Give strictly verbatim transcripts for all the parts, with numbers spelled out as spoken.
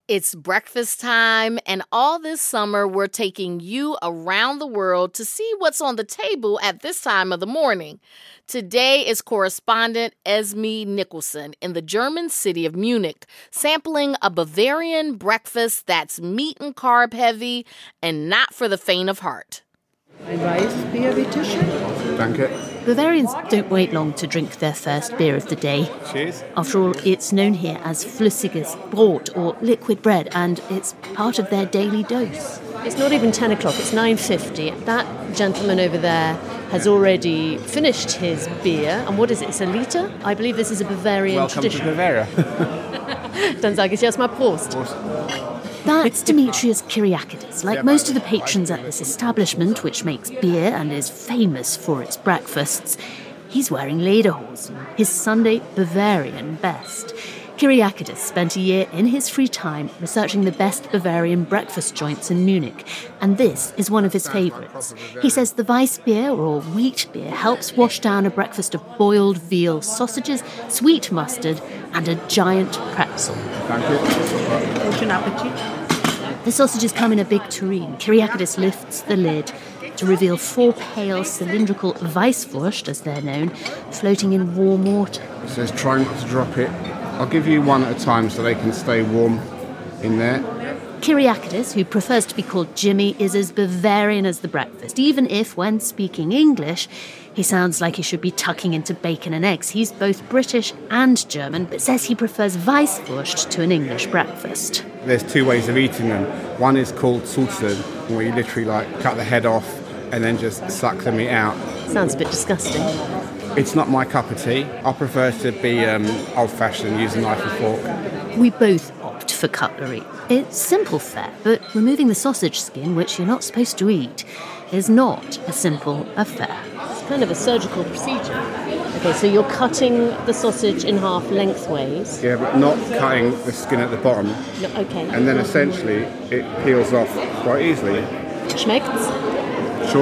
It's breakfast time, and all this summer we're taking you around the world to see what's on the table at this time of the morning. Today is correspondent Esme Nicholson in the German city of Munich, sampling a Bavarian breakfast that's meat and carb heavy and not for the faint of heart. Ein weißes Bier, bitte schön. Danke. Bavarians don't wait long to drink their first beer of the day. Cheers. After all, it's known here as flüssiges Brot, or liquid bread, and it's part of their daily dose. It's not even ten o'clock, it's nine fifty. That gentleman over there has already finished his beer. And what is it? It's a liter? I believe this is a Bavarian Welcome tradition. to Bavaria. Dann sage ich erstmal Prost. That's Demetrius Kyriakides. Like most of the patrons at this establishment, which makes beer and is famous for its breakfasts, he's wearing lederhosen, his Sunday Bavarian best. Kyriakides spent a year in his free time researching the best Bavarian breakfast joints in Munich, and this is one of his favourites. He says the Weissbier, or wheat beer, helps wash down a breakfast of boiled veal sausages, sweet mustard, and a giant pretzel. Guten Appetit. The sausages come in a big tureen. Kyriakides lifts the lid to reveal four pale, cylindrical Weisswurst, as they're known, floating in warm water. It says try not to drop it. I'll give you one at a time so they can stay warm in there. Kyriakides, who prefers to be called Jimmy, is as Bavarian as the breakfast, even if, when speaking English, he sounds like he should be tucking into bacon and eggs. He's both British and German, but says he prefers Weisswurst to an English breakfast. There's two ways of eating them. One is called Sulzen, where you literally like cut the head off and then just suck the meat out. Sounds a bit disgusting. It's not my cup of tea. I prefer to be um, old-fashioned, use a knife and fork. We both opt for cutlery. It's simple fare, but removing the sausage skin, which you're not supposed to eat, is not a simple affair. It's kind of a surgical procedure. Okay, so you're cutting the sausage in half lengthways. Yeah, but not cutting the skin at the bottom. No, okay. And then essentially it peels off quite easily. Schmeckt's? Sure.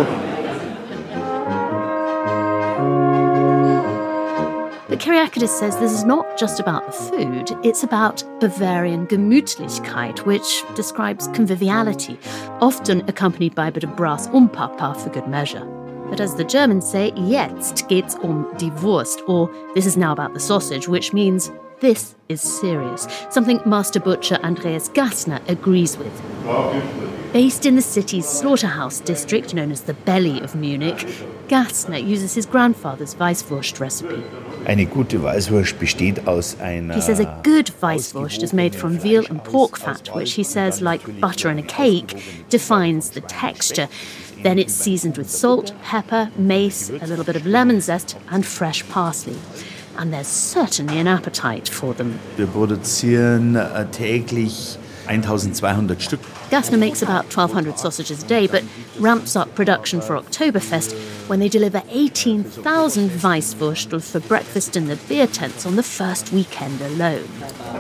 But Kyriakides says this is not just about the food, it's about Bavarian Gemütlichkeit, which describes conviviality, often accompanied by a bit of brass umpapa for good measure. But as the Germans say, jetzt geht's um die Wurst, or this is now about the sausage, which means this is serious, something Master Butcher Andreas Gassner agrees with. Based in the city's slaughterhouse district, known as the Belly of Munich, Gassner uses his grandfather's Weisswurst recipe. Eine gute Weißwurst besteht aus einer... He says a good Weisswurst is made from veal and pork fat, which he says, like butter in a cake, defines the texture. Then it's seasoned with salt, pepper, mace, a little bit of lemon zest, and fresh parsley. And there's certainly an appetite for them. Wir produzieren täglich zwölfhundert Stück. Gassner makes about twelve hundred sausages a day, but ramps up production for Oktoberfest when they deliver eighteen thousand Weisswurstel for breakfast in the beer tents on the first weekend alone.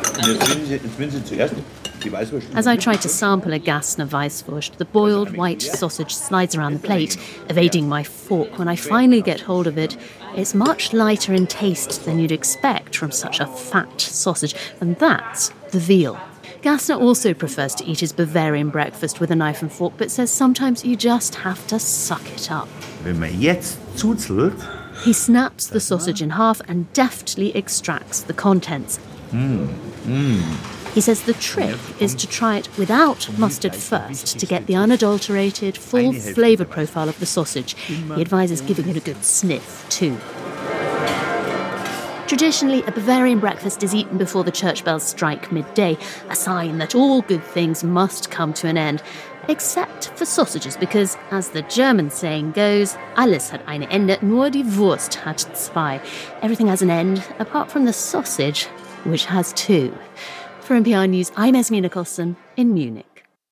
As I try to sample a Gassner Weisswurst, the boiled white sausage slides around the plate, evading my fork. When I finally get hold of it, it's much lighter in taste than you'd expect from such a fat sausage, and that's the veal. Gassner also prefers to eat his Bavarian breakfast with a knife and fork, but says sometimes you just have to suck it up. Wenn man jetzt zuzelt, he snaps the sausage in half and deftly extracts the contents. Mm, mm. He says the trick is to try it without mustard first to get the unadulterated, full flavour profile of the sausage. He advises giving it a good sniff, too. Traditionally, a Bavarian breakfast is eaten before the church bells strike midday, a sign that all good things must come to an end, except for sausages, because, as the German saying goes, alles hat ein Ende, nur die Wurst hat zwei. Everything has an end, apart from the sausage, which has two. For N P R News, I'm Esme Nicholson in Munich.